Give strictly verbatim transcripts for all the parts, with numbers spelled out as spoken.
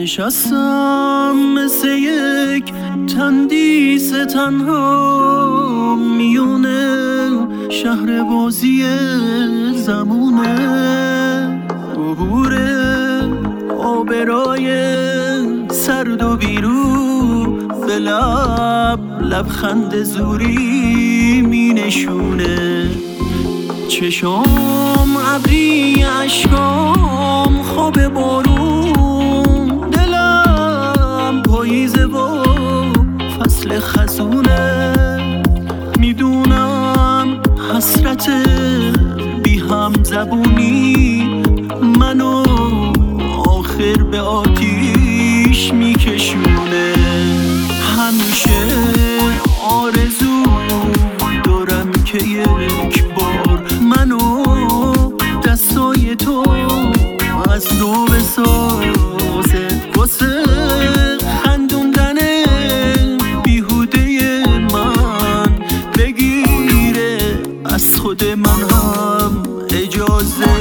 نشستم مثل یک تندیس تنها میونه شهر بازی زمونه، عبور آبرای سرد و بیرو به لب لبخند زوری می نشونه. چشام ابری اشکام خواب بارون، دلم پاییزه و فصل خزونه. میدونم حسرت بی هم زبونی منو آخر به آتیش میکشونه. همیشه آرزو دارم که یک بار منو دستای تو از نو بسازه، واسه خندوندن بیهوده من بگیره از خود من هم اجازه.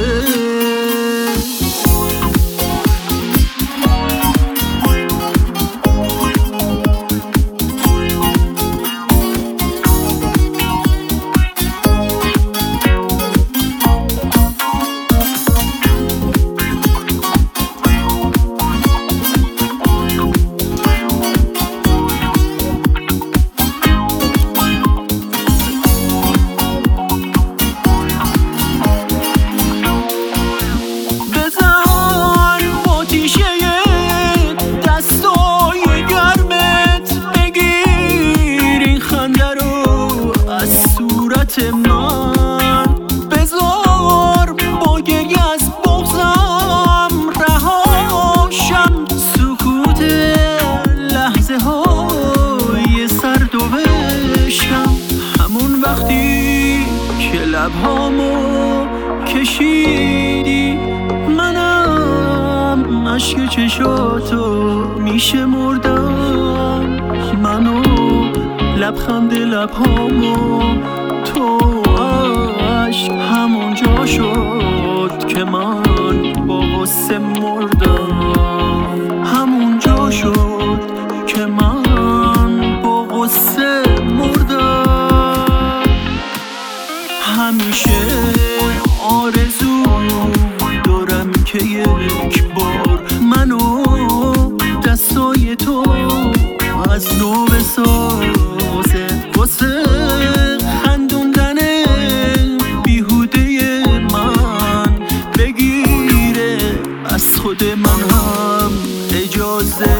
من بذار با گریه از بغضم رهاشم، سکوت لحظه های سرد و بشکم. همون وقتی که لبهامو کشیدی منم اشک چشاتو میشه مردم، منو لبخند لبهامو تو عشق همونجا شد که من با غصه مردم، همونجا شد که من با غصه مردم. همیشه آرزو دارم که یک بار منو دستای تو از نو بسازه، واسه خندوندن بیهوده من بگیره از خود من هم اجازه.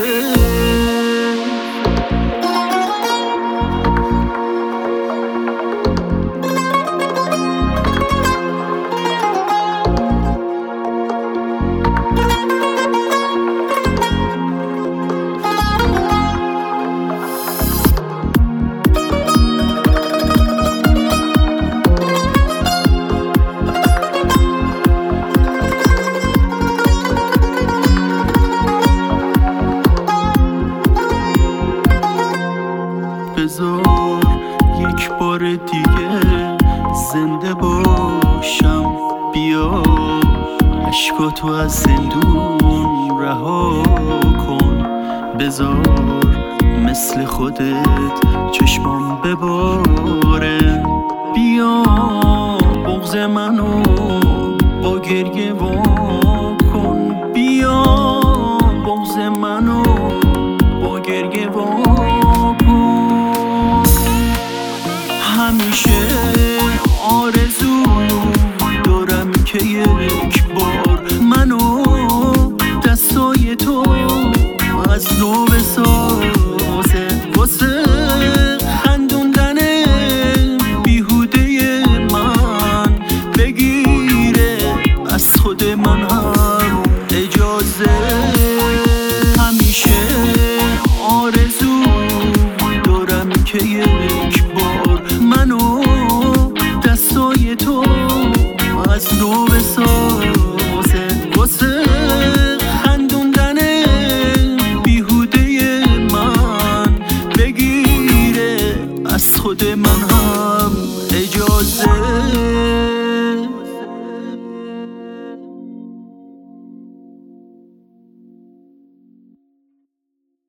بذار یک بار دیگه زنده باشم، بیا اشکاتو از زندون رها کن. بذار مثل خودت چشمام بباره، بیا بغض منو با گریه واکن، بیا بغض منو با گریه واکن. همیشه آرزو دارم که یک بار منو دستای تو از نو بسازه، واسه خندوندن بیهوده من بگیره از خود من هم اجازه. همیشه آرزو دارم که یک بار منو دستای تو از نو بساز